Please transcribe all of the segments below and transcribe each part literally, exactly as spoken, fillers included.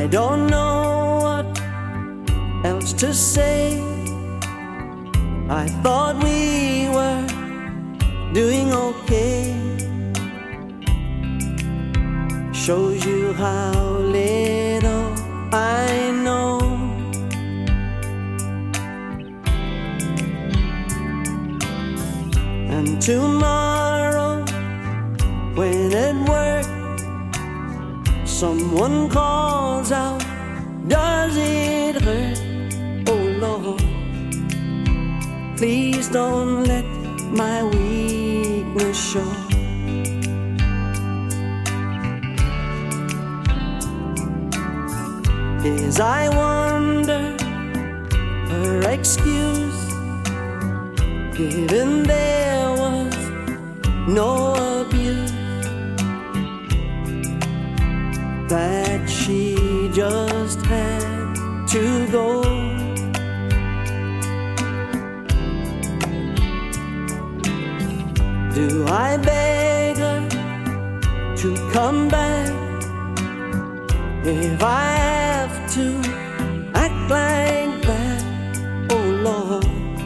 I don't know what else to say. I thought we were doing okay. Shows you how little I know. And tomorrow, when at work someone calls out, does it hurt? Oh Lord, please don't let my weakness show. As I wonder her excuse, given there was no abuse, that she just had to go. Do I beg her to come back? If I have to act like that, oh Lord,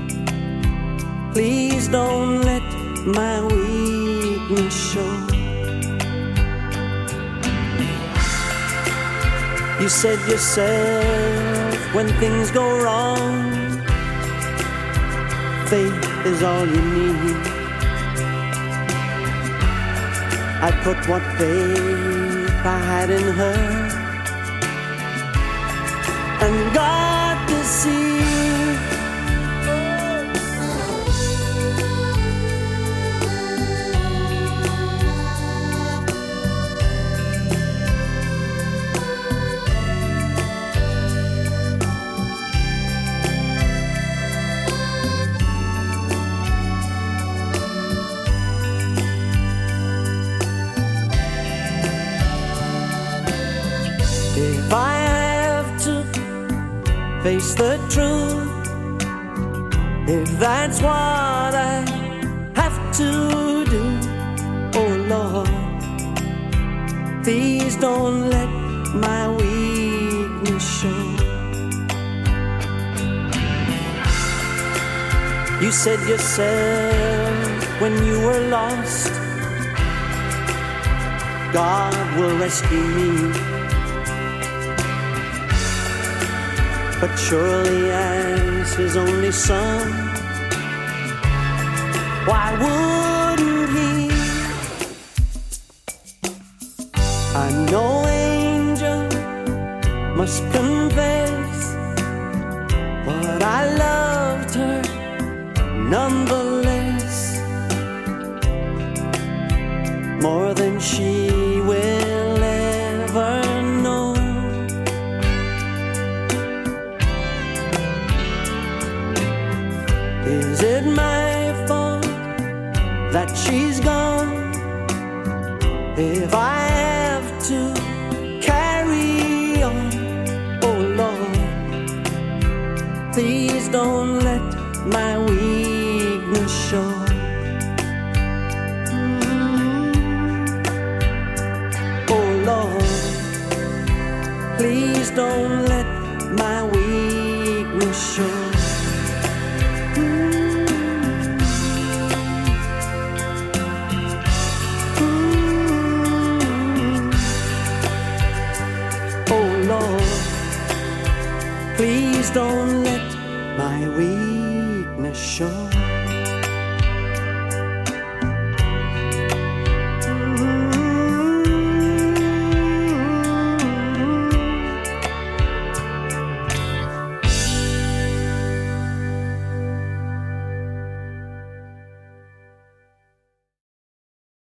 please don't let my weakness show. You said yourself, when things go wrong, faith is all you need. I put what faith I had in her, and God to see. If I have to face the truth, if that's what I have to do, oh Lord, please don't let my weakness show. You said yourself, when you were lost, God will rescue me. But surely as his only son, why wouldn't he? I know angel must confess, but I loved her nonetheless, more than she will ever know. Is it my fault that she's gone? If I have to carry on, oh Lord, please don't let my weakness show. Mm-hmm. Oh Lord, please don't let my weakness show. Please don't let my weakness show.